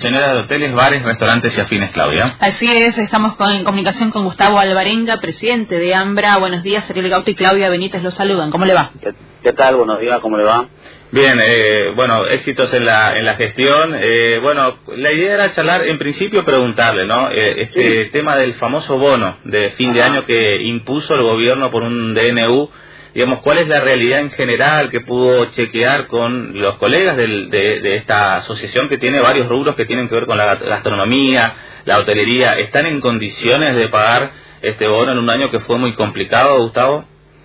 Señora de hoteles, bares, restaurantes y afines, Claudia. Así es, estamos en comunicación con Gustavo Alvarenga, presidente de AMBRA. Buenos días, Ariel Gauto y Claudia Benítez los saludan. ¿Cómo le va? ¿Qué tal? Buenos días, ¿cómo le va? Bien, bueno, éxitos en la gestión. Bueno, la idea era charlar, en principio preguntarle, ¿no? Este tema del famoso bono de fin de año que impuso el gobierno por un DNU. Digamos, ¿cuál es la realidad en general que pudo chequear con los colegas de esta asociación que tiene varios rubros que tienen que ver con la gastronomía, la hotelería? ¿Están en condiciones de pagar este bono en un año que fue muy complicado, Gustavo?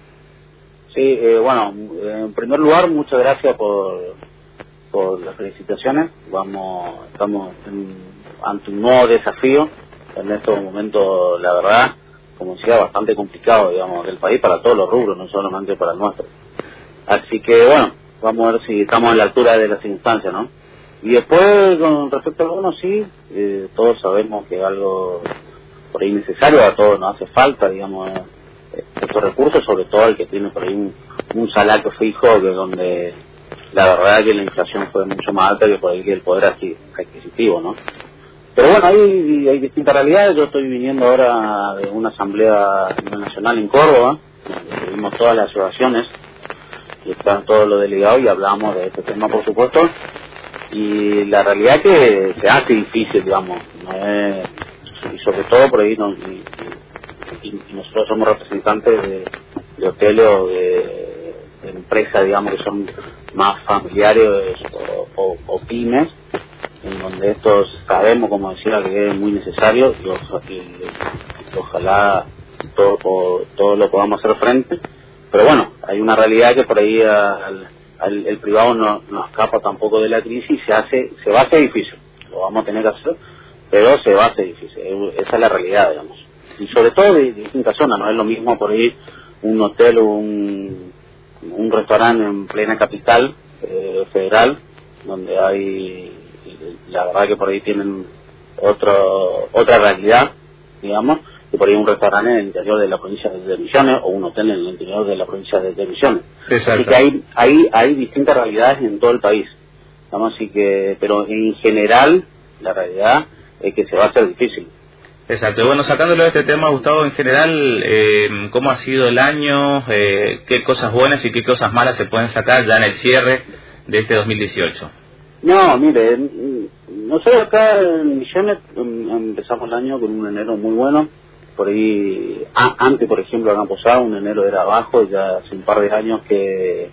Sí, bueno, en primer lugar, muchas gracias por las felicitaciones. Estamos ante un nuevo desafío en estos momentos, la verdad, como decía, bastante complicado, digamos, del país para todos los rubros, no solamente para el nuestro. Así que, bueno, vamos a ver si estamos a la altura de las instancias, ¿no? Y después, con respecto al bono, sí, todos sabemos que es algo por ahí necesario, a todos nos hace falta, digamos, estos recursos, sobre todo el que tiene por ahí un salario fijo, que donde la verdad que la inflación fue mucho más alta que por ahí que el poder adquisitivo, ¿no? Pero bueno, hay distintas realidades. Yo estoy viniendo ahora de una asamblea nacional en Córdoba, donde tuvimos todas las asociaciones y están todos los delegados y hablamos de este tema, por supuesto, y la realidad es que se hace difícil, digamos, y sobre todo por ahí y nosotros somos representantes de hoteles o de empresas, digamos, que son más familiares o pymes, en donde estos sabemos, como decía, que es muy necesario y ojalá todo lo podamos hacer frente. Pero bueno, hay una realidad que por ahí el privado no escapa tampoco de la crisis y se va a hacer difícil. Lo vamos a tener que hacer, pero se va a hacer difícil. Esa es la realidad, digamos. Y sobre todo de distintas zonas, no es lo mismo por ahí un hotel o un restaurante en plena capital federal, donde hay, la verdad que por ahí tienen otra realidad, digamos, que por ahí un restaurante en el interior de la provincia de Misiones o un hotel en el interior de la provincia de Misiones. Exacto. Así que hay distintas realidades en todo el país, digamos, así que, pero en general la realidad es que se va a hacer difícil. Exacto. Bueno, sacándolo de este tema, Gustavo, en general, ¿cómo ha sido el año? ¿Qué cosas buenas y qué cosas malas se pueden sacar ya en el cierre de este 2018? No, mire, nosotros acá en Misiones empezamos el año con un enero muy bueno. Por ahí, antes, por ejemplo, acá en Posada, un enero era bajo, y ya hace un par de años que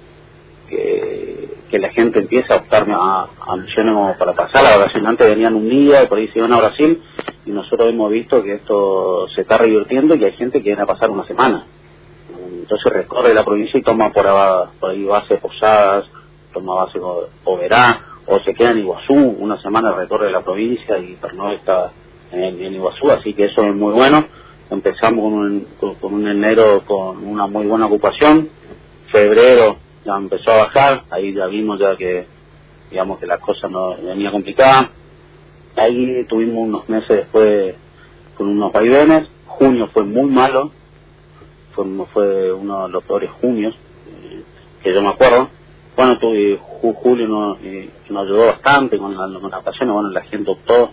la gente empieza a optar a Misiones como para pasar la vacación. Antes venían un día y por ahí se iban a Brasil, y nosotros hemos visto que esto se está revirtiendo y que hay gente que viene a pasar una semana. Entonces recorre la provincia y toma por ahí base Posadas, toma base Oberá, o se queda en Iguazú, una semana recorre la provincia y Pernod está en Iguazú, así que eso es muy bueno. Empezamos con un enero con una muy buena ocupación, febrero ya empezó a bajar, ahí ya vimos ya que, digamos, que la cosa no venía complicada. Ahí tuvimos unos meses después con unos vaivenes. Junio fue muy malo, fue uno de los peores junios que yo me acuerdo. Bueno, julio nos ayudó bastante con las vacaciones. Bueno, la gente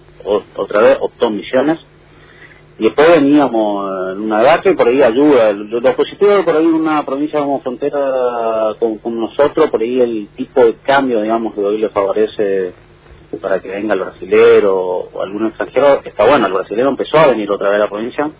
optó en Misiones. Y después veníamos en una edad que por ahí ayuda. Lo positivo por ahí en una provincia como frontera con nosotros, por ahí el tipo de cambio, digamos, que hoy le favorece para que venga el brasilero o algún extranjero, está bueno. El brasilero empezó a venir otra vez a la provincia.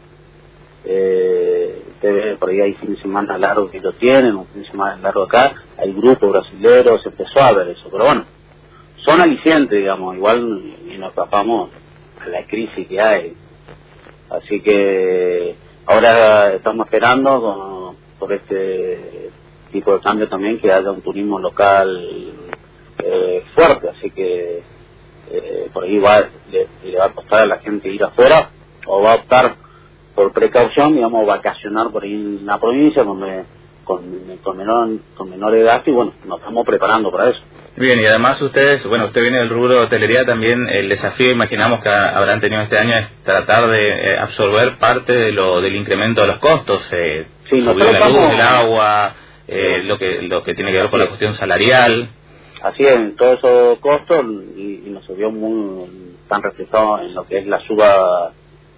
Por ahí hay fin de semana largo que lo tienen, un fin de semana largo acá, hay grupos brasileros, se empezó a ver eso. Pero bueno, son alicientes, digamos, igual y nos escapamos a la crisis que hay. Así que ahora estamos esperando por este tipo de cambio también que haya un turismo local fuerte, así que por ahí le va a costar a la gente ir afuera o va a optar por precaución, digamos, vacacionar por ahí en la provincia con menores gastos, y bueno, nos estamos preparando para eso. Bien, y además usted viene del rubro de hotelería también. El desafío, imaginamos, que habrán tenido este año es tratar de absorber parte del incremento de los costos, sí, subir la luz, el agua, lo que tiene que ver con la cuestión salarial. así es, todos esos costos y nos vio tan reflejados en lo que es la suba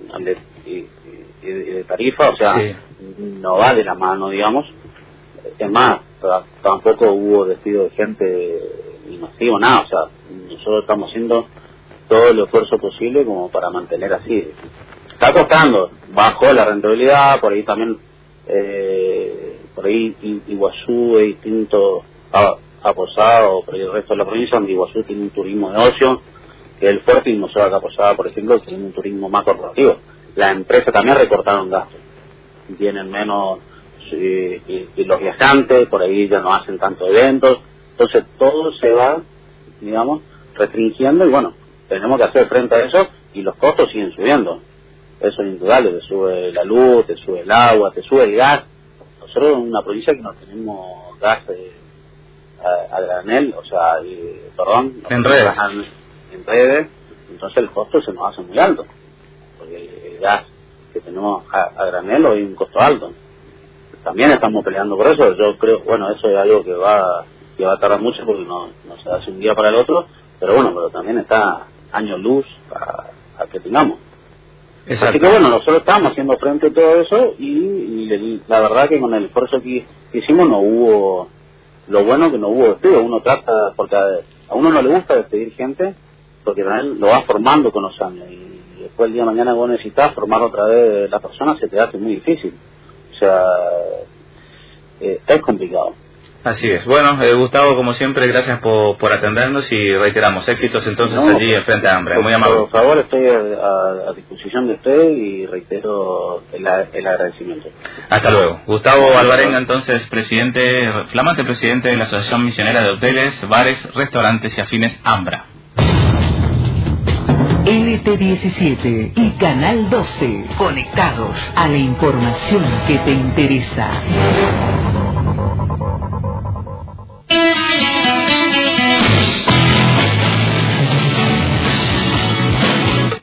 de tarifa, o sea, sí, no va de la mano, digamos. Es más, tampoco hubo despido de gente masivo, nada, o sea, nosotros estamos haciendo todo el esfuerzo posible como para mantener así. Está costando, bajó la rentabilidad, por ahí también, por ahí Iguazú es distinto a Posada, por ahí el resto de la provincia, donde Iguazú tiene un turismo de ocio, que es el fuerte, y nosotros acá Posada, por ejemplo, tiene un turismo más corporativo. Las empresas también recortaron gastos, tienen menos, y los viajantes, por ahí ya no hacen tantos eventos, entonces todo se va, digamos, restringiendo, y bueno, tenemos que hacer frente a eso, y los costos siguen subiendo. Eso es indudable, te sube la luz, te sube el agua, te sube el gas. Nosotros en una provincia que no tenemos gas a granel, o sea, en redes. En redes, entonces el costo se nos hace muy alto, porque el gas que tenemos a granel hoy es un costo alto. También estamos peleando por eso. Yo creo, bueno, eso es algo que va a tardar mucho porque no se hace un día para el otro, pero bueno, pero también está años luz a que tengamos. Exacto. Así que bueno, nosotros estamos haciendo frente a todo eso y la verdad que con el esfuerzo que hicimos no hubo, lo bueno que no hubo despido. Uno trata, porque a uno no le gusta despedir gente, porque también lo va formando con los años, y después el día de mañana vos necesitas formar otra vez la persona, se te hace muy difícil. O sea, es complicado. Así es. Bueno, Gustavo, como siempre, gracias por atendernos y reiteramos éxitos entonces allí en Frente a Hambre. Muy amable. Por favor, estoy a disposición de usted y reitero el agradecimiento. Hasta luego. Gustavo Alvarenga, entonces, flamante presidente de la Asociación Misionera de Hoteles, Bares, Restaurantes y Afines AMBRA. NT17 y Canal 12, conectados a la información que te interesa.